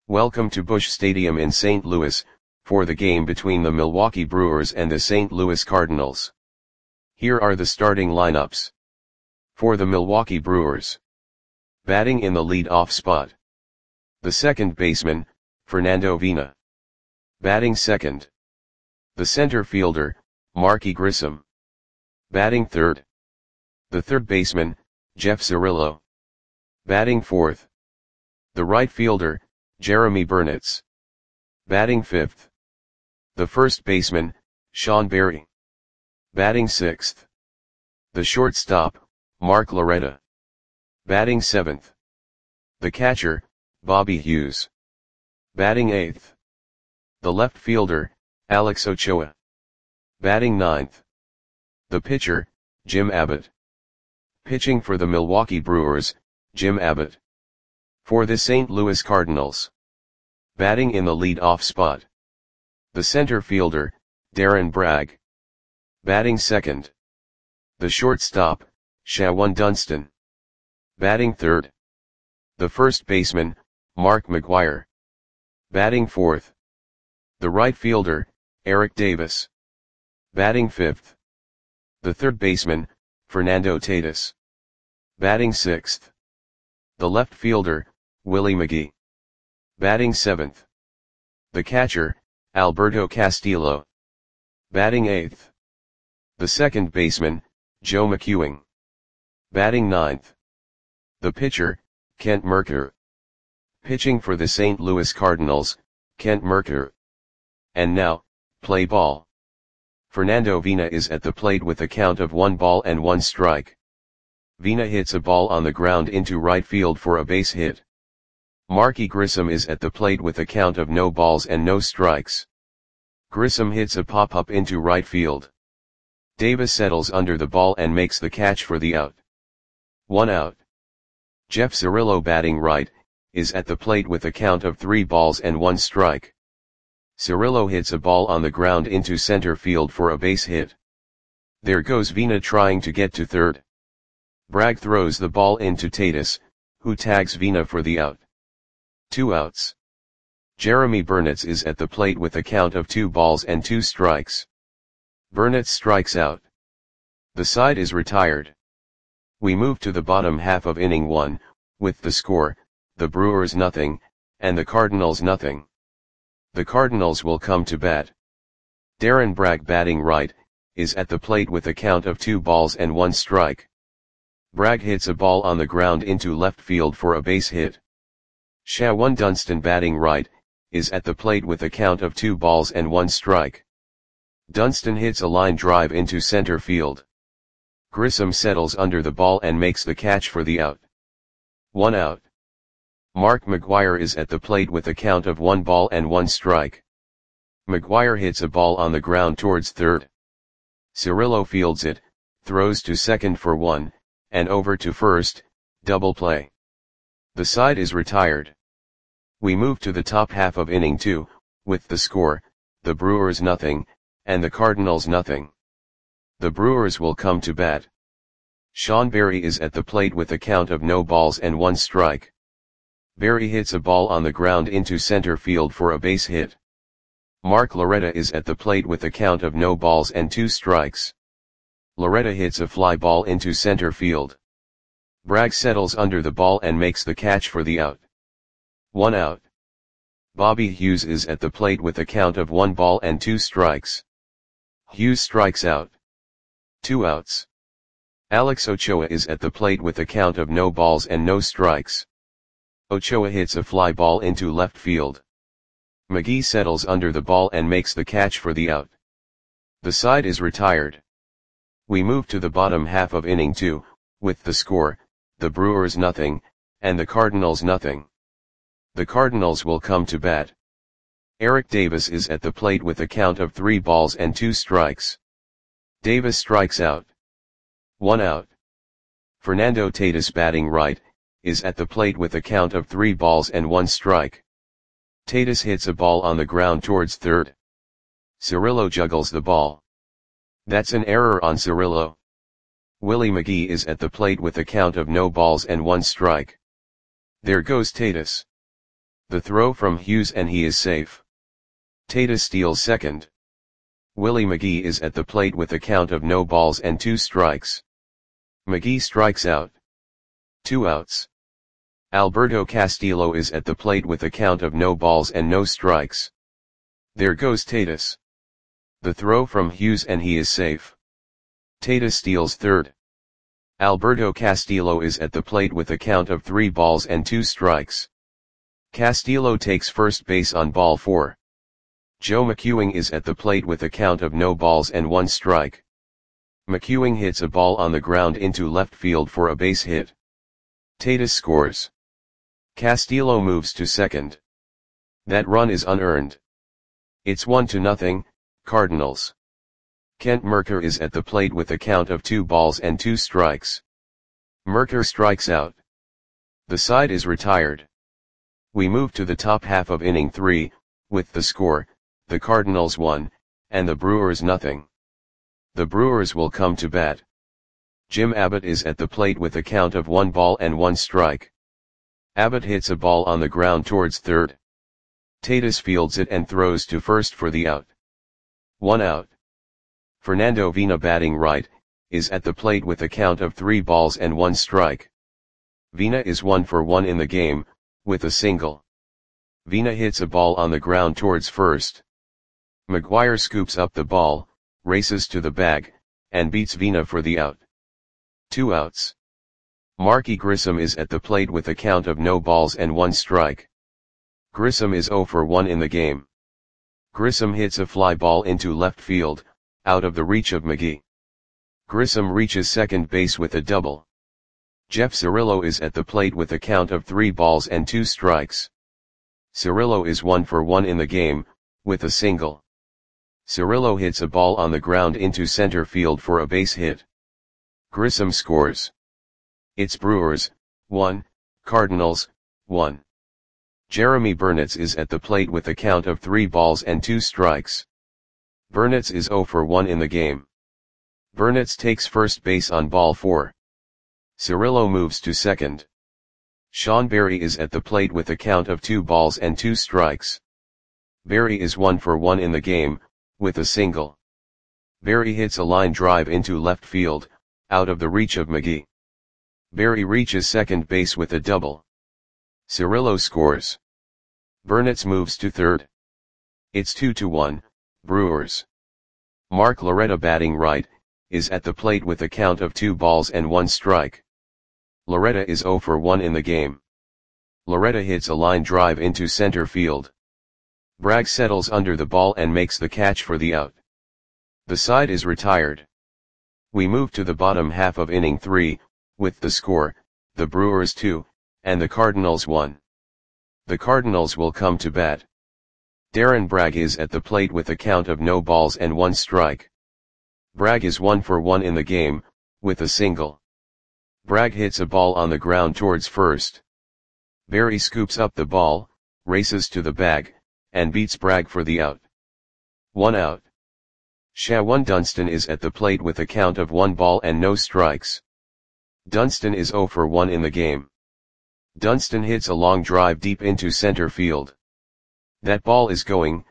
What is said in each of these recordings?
Welcome to Busch Stadium in St. Louis, for the game between the Milwaukee Brewers and the St. Louis Cardinals. Here are the starting lineups. For the Milwaukee Brewers. Batting in the lead-off spot. The second baseman, Fernando Vina. Batting second. The center fielder, Marky Grissom. Batting third. The third baseman, Jeff Cirillo. Batting fourth. The right fielder, Jeremy Burnitz. Batting fifth. The first baseman, Sean Berry. Batting sixth. The shortstop, Mark Loretta. Batting seventh. The catcher, Bobby Hughes. Batting eighth. The left fielder, Alex Ochoa. Batting ninth. The pitcher, Jim Abbott. Pitching for the Milwaukee Brewers, Jim Abbott. For the St. Louis Cardinals. Batting in the lead-off spot. The center fielder, Darren Bragg. Batting second. The shortstop, Shawon Dunston. Batting third. The first baseman, Mark McGwire. Batting fourth. The right fielder, Eric Davis. Batting fifth. The third baseman, Fernando Tatis. Batting sixth. The left fielder, Willie McGee. Batting seventh. The catcher, Alberto Castillo. Batting eighth. The second baseman, Joe McEwing. Batting ninth. The pitcher, Kent Mercker. Pitching for the St. Louis Cardinals, Kent Mercker. And now, play ball. Fernando Vina is at the plate with a count of 1-1 strike. Vina hits a ball on the ground into right field for a base hit. Marky Grissom is at the plate with a count of 0 strikes. Grissom hits a pop-up into right field. Davis settles under the ball and makes the catch for the out. 1 out. Jeff Cirillo, batting right, is at the plate with a count of 3-1 strike. Cirillo hits a ball on the ground into center field for a base hit. There goes Vina trying to get to third. Bragg throws the ball into Tatis, who tags Vina for the out. 2 outs. Jeremy Burnitz is at the plate with a count of 2 strikes. Burnitz strikes out. The side is retired. We move to the bottom half of inning 1, with the score, the Brewers 0, and the Cardinals 0. The Cardinals will come to bat. Darren Bragg, batting right, is at the plate with a count of 2-1 strike. Bragg hits a ball on the ground into left field for a base hit. Shawon Dunston, batting right, is at the plate with a count of 2-1 strike. Dunston hits a line drive into center field. Grissom settles under the ball and makes the catch for the out. 1 out. Mark McGwire is at the plate with a count of 1-1 strike. McGwire hits a ball on the ground towards third. Cirillo fields it, throws to second for 1, and over to first, double play. The side is retired. We move to the top half of inning 2, with the score, the Brewers 0, and the Cardinals 0. The Brewers will come to bat. Sean Berry is at the plate with a count of 0-1 strike. Berry hits a ball on the ground into center field for a base hit. Mark Loretta is at the plate with a count of 0-2 strikes. Loretta hits a fly ball into center field. Bragg settles under the ball and makes the catch for the out. 1 out. Bobby Hughes is at the plate with a count of 1-2 strikes. Hughes strikes out. 2 outs. Alex Ochoa is at the plate with a count of 0 strikes. Ochoa hits a fly ball into left field. McGee settles under the ball and makes the catch for the out. The side is retired. We move to the bottom half of inning 2, with the score, the Brewers 0, and the Cardinals 0. The Cardinals will come to bat. Eric Davis is at the plate with a count of 3-2 strikes. Davis strikes out. 1 out. Fernando Tatis, batting right, is at the plate with a count of 3-1 strike. Tatis hits a ball on the ground towards third. Cirillo juggles the ball. That's an error on Cirillo. Willie McGee is at the plate with a count of 0-1 strike. There goes Tatis. The throw from Hughes and he is safe. Tatis steals second. Willie McGee is at the plate with a count of no balls and 2 strikes. McGee strikes out. 2 outs. Alberto Castillo is at the plate with a count of no balls and no strikes. There goes Tatis. The throw from Hughes and he is safe. Tatis steals third. Alberto Castillo is at the plate with a count of 3 balls and 2 strikes. Castillo takes first base on ball 4. Joe McEwing is at the plate with a count of no balls and 1 strike. McEwing hits a ball on the ground into left field for a base hit. Tatis scores. Castillo moves to second. That run is unearned. It's 1-0, Cardinals. Kent Mercker is at the plate with a count of 2 balls and 2 strikes. Mercker strikes out. The side is retired. We move to the top half of inning 3, with the score, the Cardinals 1, and the Brewers 0. The Brewers will come to bat. Jim Abbott is at the plate with a count of 1 ball and 1 strike. Abbott hits a ball on the ground towards third. Tatis fields it and throws to first for the out. 1 out. Fernando Vina, batting right, is at the plate with a count of 3 balls and 1 strike. Vina is 1 for 1 in the game, with a single. Vina hits a ball on the ground towards first. McGuire scoops up the ball, races to the bag, and beats Vina for the out. 2 outs. Marky Grissom is at the plate with a count of no balls and 1 strike. Grissom is 0 for 1 in the game. Grissom hits a fly ball into left field, out of the reach of McGee. Grissom reaches second base with a double. Jeff Cirillo is at the plate with a count of 3 balls and 2 strikes. Cirillo is 1 for 1 in the game, with a single. Cirillo hits a ball on the ground into center field for a base hit. Grissom scores. It's Brewers 1, Cardinals 1. Jeremy Burnitz is at the plate with a count of 3 balls and 2 strikes. Burnitz is 0 for 1 in the game. Burnitz takes first base on ball 4. Cirillo moves to second. Sean Berry is at the plate with a count of 2 balls and 2 strikes. Berry is 1 for 1 in the game, with a single. Berry hits a line drive into left field, out of the reach of McGee. Berry reaches second base with a double. Cirillo scores. Burnitz moves to third. It's 2-1, Brewers. Mark Loretta, batting right, is at the plate with a count of 2 balls and 1 strike. Loretta is 0 for 1 in the game. Loretta hits a line drive into center field. Bragg settles under the ball and makes the catch for the out. The side is retired. We move to the bottom half of inning 3, with the score, the Brewers 2, and the Cardinals 1. The Cardinals will come to bat. Darren Bragg is at the plate with a count of no balls and 1 strike. Bragg is 1 for 1 in the game, with a single. Bragg hits a ball on the ground towards first. Berry scoops up the ball, races to the bag, and beats Bragg for the out. 1 out. Shawan Dunston is at the plate with a count of 1 ball and no strikes. Dunston is 0 for 1 in the game. Dunston hits a long drive deep into center field. That ball is gone.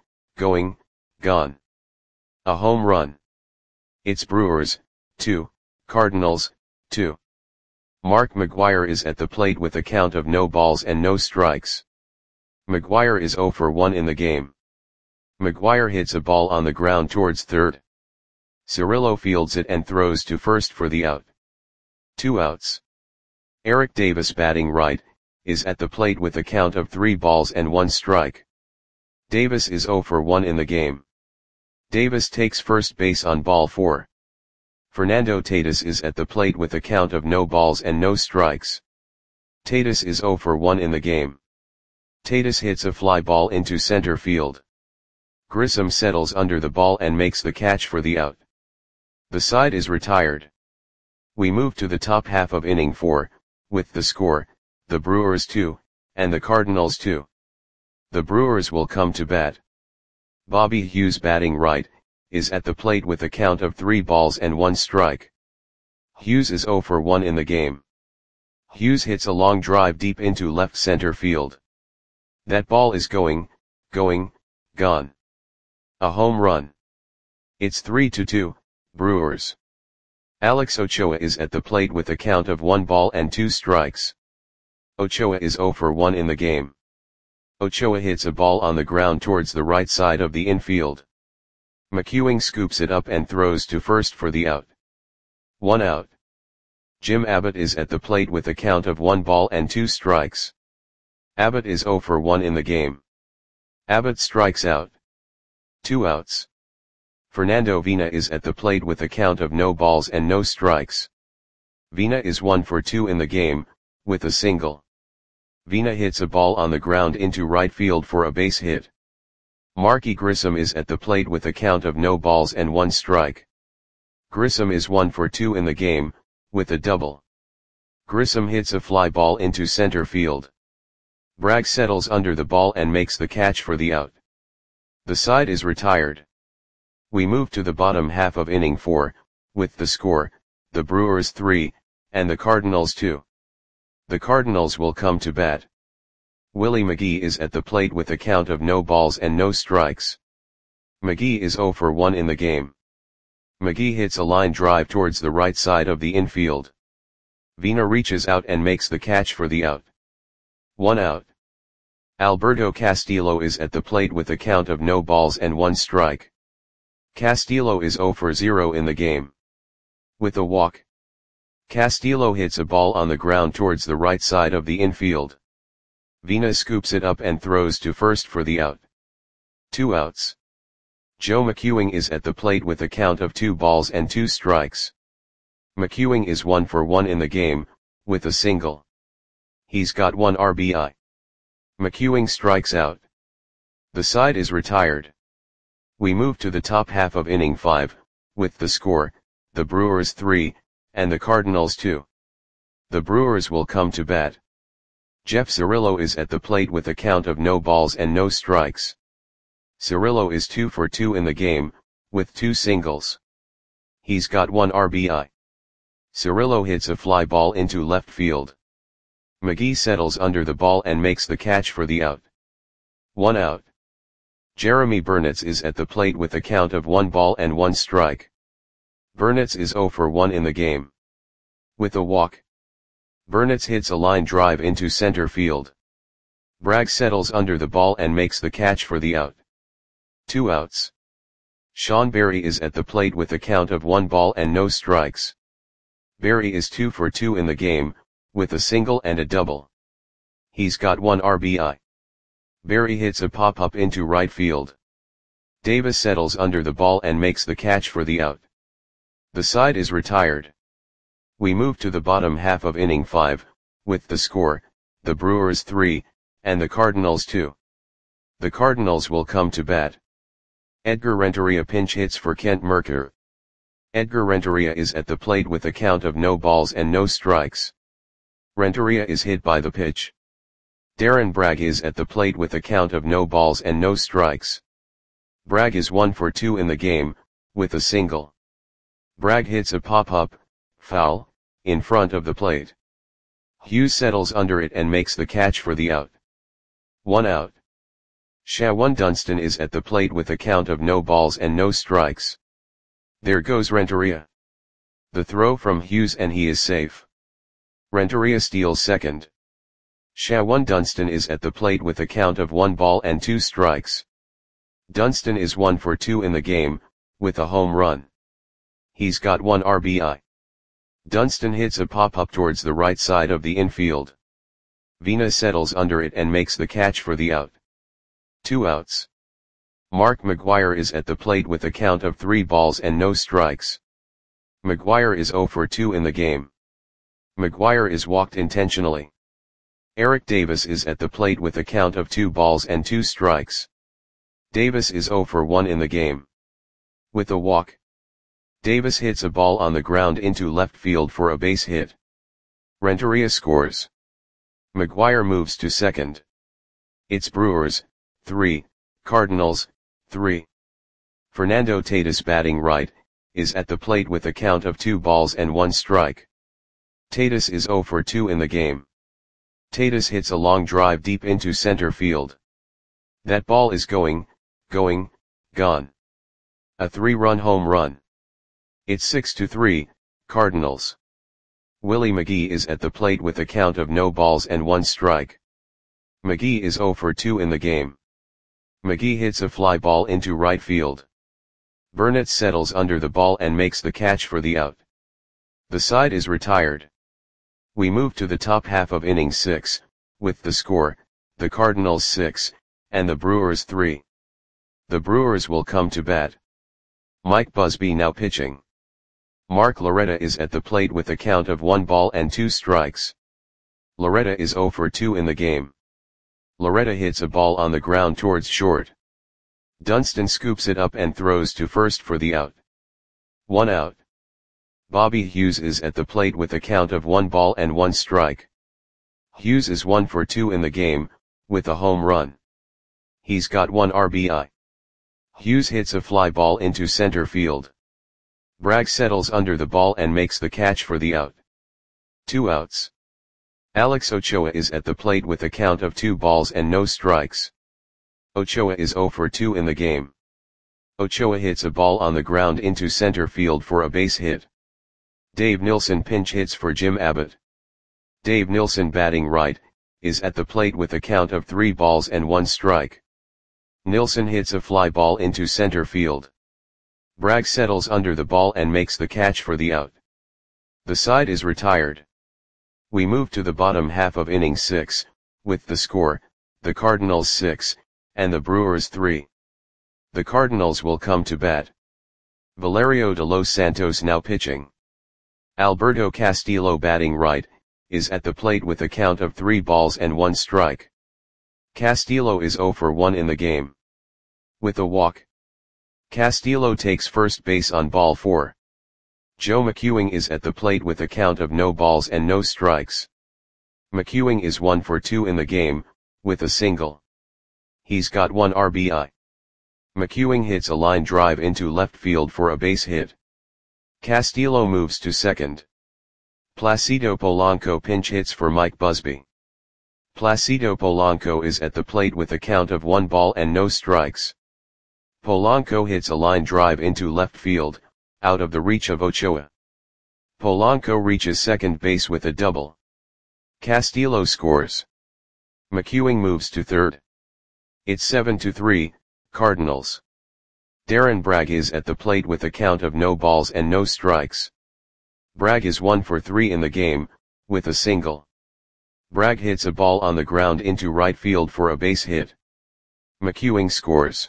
A home run. It's Brewers 2, Cardinals 2. Mark McGuire is at the plate with a count of no balls and no strikes. McGuire is 0 for 1 in the game. McGuire hits a ball on the ground towards third. Cirillo fields it and throws to first for the out. 2 outs. Eric Davis, batting right, is at the plate with a count of 3 balls and 1 strike. Davis is 0 for 1 in the game. Davis takes first base on ball 4. Fernando Tatis is at the plate with a count of no balls and no strikes. Tatis is 0 for 1 in the game. Tatis hits a fly ball into center field. Grissom settles under the ball and makes the catch for the out. The side is retired. We move to the top half of inning 4, with the score, the Brewers 2, and the Cardinals 2. The Brewers will come to bat. Bobby Hughes, batting right, is at the plate with a count of 3 balls and 1 strike. Hughes is 0 for 1 in the game. Hughes hits a long drive deep into left center field. That ball is going, gone. A home run. It's 3-2, Brewers. Alex Ochoa is at the plate with a count of 1 ball and 2 strikes. Ochoa is 0 for 1 in the game. Ochoa hits a ball on the ground towards the right side of the infield. McEwing scoops it up and throws to first for the out. 1 out. Jim Abbott is at the plate with a count of 1 ball and 2 strikes. Abbott is 0 for 1 in the game. Abbott strikes out. 2 outs. Fernando Vina is at the plate with a count of no balls and no strikes. Vina is 1 for 2 in the game, with a single. Vina hits a ball on the ground into right field for a base hit. Marky Grissom is at the plate with a count of no balls and 1 strike. Grissom is 1 for 2 in the game, with a double. Grissom hits a fly ball into center field. Bragg settles under the ball and makes the catch for the out. The side is retired. We move to the bottom half of inning 4, with the score, the Brewers 3, and the Cardinals 2. The Cardinals will come to bat. Willie McGee is at the plate with a count of no balls and no strikes. McGee is 0 for 1 in the game. McGee hits a line drive towards the right side of the infield. Vina reaches out and makes the catch for the out. 1 out. Alberto Castillo is at the plate with a count of no balls and 1 strike. Castillo is 0 for 0 in the game. With a walk. Castillo hits a ball on the ground towards the right side of the infield. Vina scoops it up and throws to first for the out. 2 outs. Joe McEwing is at the plate with a count of 2 balls and 2 strikes. McEwing is 1 for 1 in the game, with a single. He's got 1 RBI. McEwing strikes out. The side is retired. We move to the top half of inning 5, with the score, the Brewers 3, and the Cardinals 2. The Brewers will come to bat. Jeff Cirillo is at the plate with a count of no balls and no strikes. Cirillo is 2 for 2 in the game, with 2 singles. He's got 1 RBI. Cirillo hits a fly ball into left field. McGee settles under the ball and makes the catch for the out. 1 out. Jeremy Burnitz is at the plate with a count of 1 ball and 1 strike. Burnitz is 0 for 1 in the game. With a walk. Burnitz hits a line drive into center field. Bragg settles under the ball and makes the catch for the out. 2 outs. Sean Berry is at the plate with a count of 1 ball and no strikes. Berry is 2 for 2 in the game, with a single and a double. He's got 1 RBI. Berry hits a pop-up into right field. Davis settles under the ball and makes the catch for the out. The side is retired. We move to the bottom half of inning 5, with the score, the Brewers 3, and the Cardinals 2. The Cardinals will come to bat. Edgar Renteria pinch hits for Kent Mercker. Edgar Renteria is at the plate with a count of no balls and no strikes. Renteria is hit by the pitch. Darren Bragg is at the plate with a count of no balls and no strikes. Bragg is 1 for 2 in the game, with a single. Bragg hits a pop-up, foul, in front of the plate. Hughes settles under it and makes the catch for the out. 1 out. Shawan Dunston is at the plate with a count of no balls and no strikes. There goes Renteria. The throw from Hughes and he is safe. Renteria steals second. Shawan Dunston is at the plate with a count of 1 ball and 2 strikes. Dunston is 1 for 2 in the game, with a home run. He's got 1 RBI. Dunston hits a pop-up towards the right side of the infield. Vina settles under it and makes the catch for the out. 2 outs. Mark McGwire is at the plate with a count of 3 balls and no strikes. McGwire is 0 for 2 in the game. McGwire is walked intentionally. Eric Davis is at the plate with a count of 2 balls and 2 strikes. Davis is 0 for 1 in the game. With a walk. Davis hits a ball on the ground into left field for a base hit. Renteria scores. McGwire moves to second. It's Brewers, 3, Cardinals, 3. Fernando Tatis batting right, is at the plate with a count of 2 balls and 1 strike. Tatis is 0 for 2 in the game. Tatis hits a long drive deep into center field. That ball is going, gone. A 3-run home run. It's 6-3, Cardinals. Willie McGee is at the plate with a count of no balls and 1 strike. McGee is 0 for 2 in the game. McGee hits a fly ball into right field. Burnett settles under the ball and makes the catch for the out. The side is retired. We move to the top half of inning 6, with the score, the Cardinals 6, and the Brewers 3. The Brewers will come to bat. Mike Busby now pitching. Mark Loretta is at the plate with a count of 1 ball and 2 strikes. Loretta is 0 for 2 in the game. Loretta hits a ball on the ground towards short. Dunston scoops it up and throws to first for the out. 1 out. Bobby Hughes is at the plate with a count of 1 ball and 1 strike. Hughes is 1 for 2 in the game, with a home run. He's got 1 RBI. Hughes hits a fly ball into center field. Bragg settles under the ball and makes the catch for the out. 2 outs. Alex Ochoa is at the plate with a count of 2 balls and no strikes. Ochoa is 0 for 2 in the game. Ochoa hits a ball on the ground into center field for a base hit. Dave Nilsson pinch hits for Jim Abbott. Dave Nilsson, batting right, is at the plate with a count of 3 balls and 1 strike. Nilsson hits a fly ball into center field. Bragg settles under the ball and makes the catch for the out. The side is retired. We move to the bottom half of inning 6, with the score, the Cardinals 6, and the Brewers 3. The Cardinals will come to bat. Valerio de Los Santos now pitching. Alberto Castillo, batting right, is at the plate with a count of 3 balls and 1 strike. Castillo is 0 for 1 in the game. With a walk. Castillo takes first base on ball 4. Joe McEwing is at the plate with a count of no balls and no strikes. McEwing is 1 for 2 in the game, with a single. He's got 1 RBI. McEwing hits a line drive into left field for a base hit. Castillo moves to second. Placido Polanco pinch hits for Mike Busby. Placido Polanco is at the plate with a count of 1 ball and no strikes. Polanco hits a line drive into left field, out of the reach of Ochoa. Polanco reaches second base with a double. Castillo scores. McEwing moves to third. It's 7-3, Cardinals. Darren Bragg is at the plate with a count of no balls and no strikes. Bragg is 1 for 3 in the game, with a single. Bragg hits a ball on the ground into right field for a base hit. McEwing scores.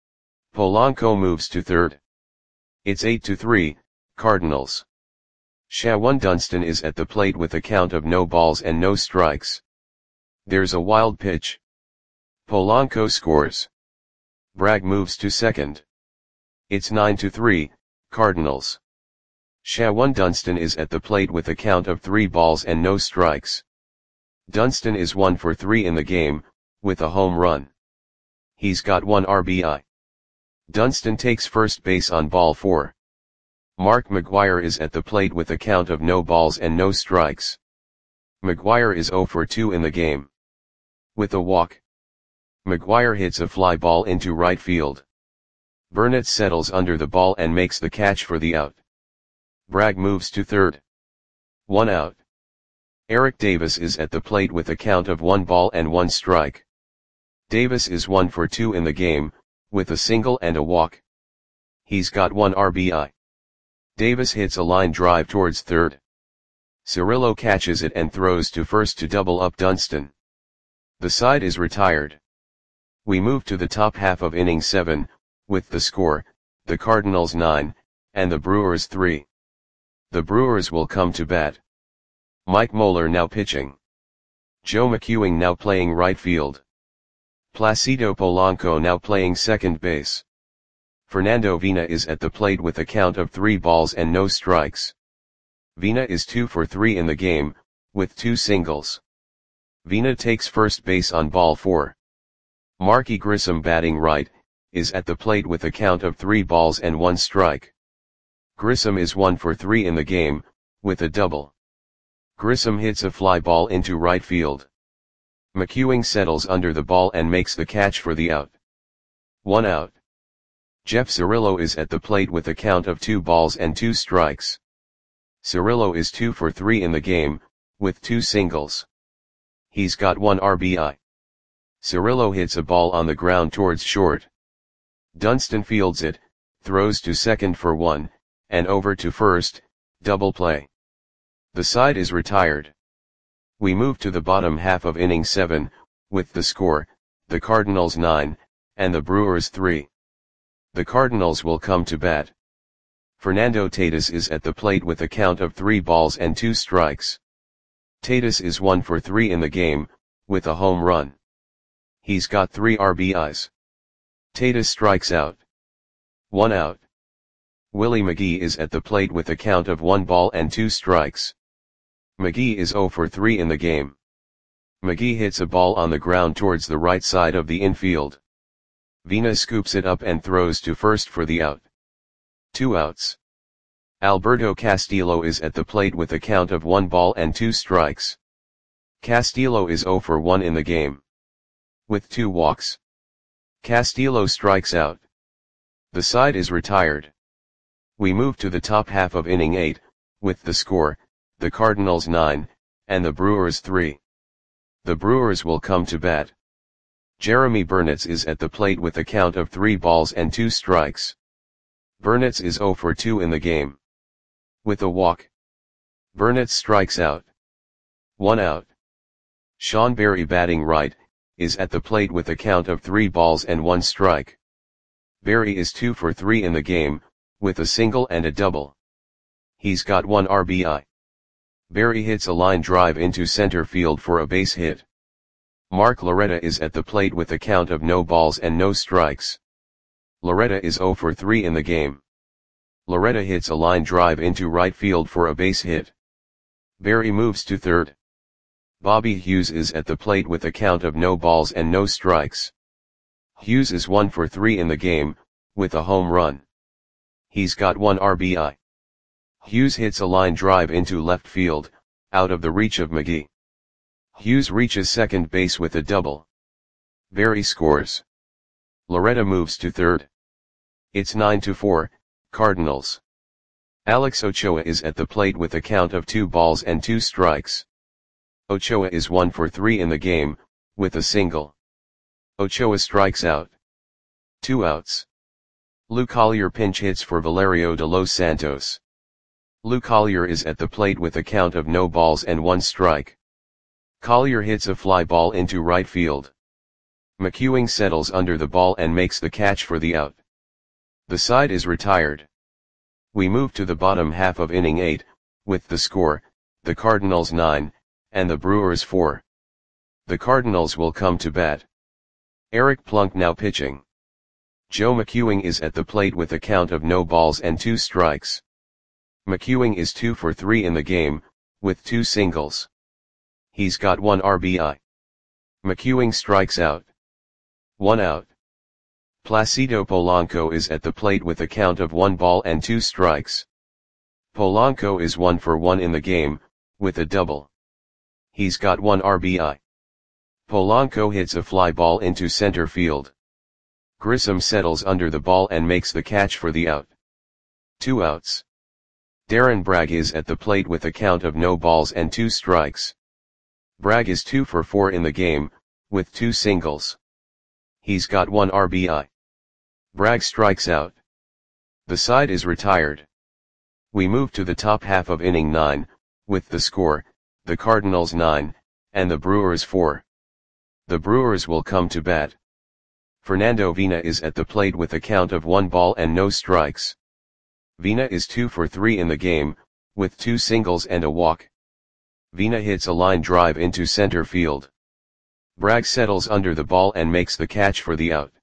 Polanco moves to third. It's 8-3, Cardinals. Shawan Dunston is at the plate with a count of no balls and no strikes. There's a wild pitch. Polanco scores. Bragg moves to second. It's 9-3, Cardinals. Shawan Dunston is at the plate with a count of 3 balls and no strikes. Dunston is 1 for 3 in the game, with a home run. He's got 1 RBI. Dunston takes first base on ball 4. Mark McGwire is at the plate with a count of no balls and no strikes. McGwire is 0 for 2 in the game. With a walk. McGwire hits a fly ball into right field. Burnett settles under the ball and makes the catch for the out. Bragg moves to third. 1 out. Eric Davis is at the plate with a count of 1 ball and 1 strike. Davis is 1 for 2 in the game, with a single and a walk. He's got 1 RBI. Davis hits a line drive towards third. Cirillo catches it and throws to first to double up Dunston. The side is retired. We move to the top half of inning 7, with the score, the Cardinals 9, and the Brewers 3. The Brewers will come to bat. Mike Moeller now pitching. Joe McEwing now playing right field. Placido Polanco now playing second base. Fernando Vina is at the plate with a count of 3 balls and no strikes. Vina is 2 for 3 in the game, with 2 singles. Vina takes first base on ball 4. Marky Grissom, batting right, is at the plate with a count of 3 balls and 1 strike. Grissom is 1 for 3 in the game, with a double. Grissom hits a fly ball into right field. McEwing settles under the ball and makes the catch for the out. 1 out. Jeff Cirillo is at the plate with a count of 2 balls and 2 strikes. Cirillo is 2 for 3 in the game, with 2 singles. He's got 1 RBI. Cirillo hits a ball on the ground towards short. Dunston fields it, throws to second for 1, and over to first, double play. The side is retired. We move to the bottom half of inning 7, with the score, the Cardinals 9, and the Brewers 3. The Cardinals will come to bat. Fernando Tatis is at the plate with a count of 3 balls and 2 strikes. Tatis is 1 for 3 in the game, with a home run. He's got 3 RBIs. Tatis strikes out. 1 out. Willie McGee is at the plate with a count of 1 ball and 2 strikes. McGee is 0 for 3 in the game. McGee hits a ball on the ground towards the right side of the infield. Vina scoops it up and throws to first for the out. 2 outs. Alberto Castillo is at the plate with a count of 1 ball and 2 strikes. Castillo is 0 for 1 in the game. With 2 walks. Castillo strikes out. The side is retired. We move to the top half of inning 8, with the score, the Cardinals 9, and the Brewers 3. The Brewers will come to bat. Jeremy Burnitz is at the plate with a count of 3 balls and 2 strikes. Burnitz is 0 for 2 in the game. With a walk. Burnitz strikes out. 1 out. Sean Berry, batting right, is at the plate with a count of 3 balls and 1 strike. Berry is 2 for 3 in the game, with a single and a double. He's got 1 RBI. Berry hits a line drive into center field for a base hit. Mark Loretta is at the plate with a count of no balls and no strikes. Loretta is 0 for 3 in the game. Loretta hits a line drive into right field for a base hit. Berry moves to third. Bobby Hughes is at the plate with a count of no balls and no strikes. Hughes is 1 for 3 in the game, with a home run. He's got 1 RBI. Hughes hits a line drive into left field, out of the reach of McGee. Hughes reaches second base with a double. Berry scores. Loretta moves to third. It's 9-4, Cardinals. Alex Ochoa is at the plate with a count of 2 balls and 2 strikes. Ochoa is 1 for 3 in the game, with a single. Ochoa strikes out. 2 outs. Lou Collier pinch hits for Valerio de Los Santos. Lou Collier is at the plate with a count of no balls and 1 strike. Collier hits a fly ball into right field. McEwing settles under the ball and makes the catch for the out. The side is retired. We move to the bottom half of inning 8, with the score, the Cardinals 9, and the Brewers 4. The Cardinals will come to bat. Eric Plunk now pitching. Joe McEwing is at the plate with a count of no balls and 2 strikes. McEwing is 2 for 3 in the game, with 2 singles. He's got 1 RBI. McEwing strikes out. 1 out. Placido Polanco is at the plate with a count of 1 ball and 2 strikes. Polanco is 1 for 1 in the game, with a double. He's got 1 RBI. Polanco hits a fly ball into center field. Grissom settles under the ball and makes the catch for the out. 2 outs. Darren Bragg is at the plate with a count of no balls and 2 strikes. Bragg is 2 for 4 in the game, with 2 singles. He's got 1 RBI. Bragg strikes out. The side is retired. We move to the top half of inning 9, with the score, the Cardinals 9, and the Brewers 4. The Brewers will come to bat. Fernando Vina is at the plate with a count of 1 ball and no strikes. Vina is 2 for 3 in the game, with 2 singles and a walk. Vina hits a line drive into center field. Bragg settles under the ball and makes the catch for the out.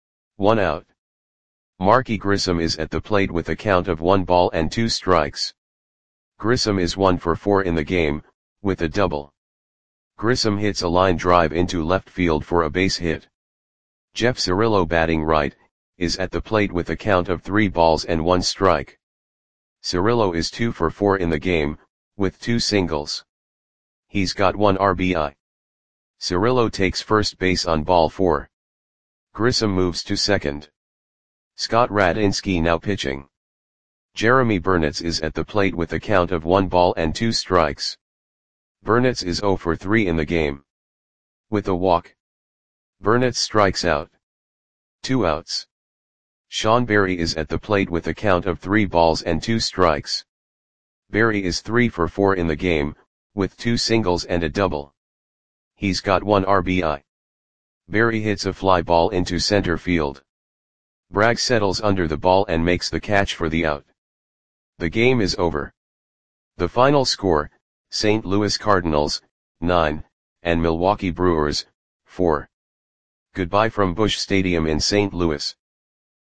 1 out. Marky Grissom is at the plate with a count of 1 ball and 2 strikes. Grissom is 1 for 4 in the game, with a double. Grissom hits a line drive into left field for a base hit. Jeff Cirillo, batting right, is at the plate with a count of 3 balls and 1 strike. Cirillo is 2 for 4 in the game, with 2 singles. He's got 1 RBI. Cirillo takes first base on ball 4. Grissom moves to second. Scott Radinsky now pitching. Jeremy Burnitz is at the plate with a count of 1 ball and 2 strikes. Burnitz is 0 for 3 in the game. With a walk, Burnitz strikes out. 2 outs. Sean Berry is at the plate with a count of 3 balls and 2 strikes. Berry is 3 for 4 in the game, with 2 singles and a double. He's got 1 RBI. Berry hits a fly ball into center field. Bragg settles under the ball and makes the catch for the out. The game is over. The final score, St. Louis Cardinals, 9, and Milwaukee Brewers, 4. Goodbye from Busch Stadium in St. Louis.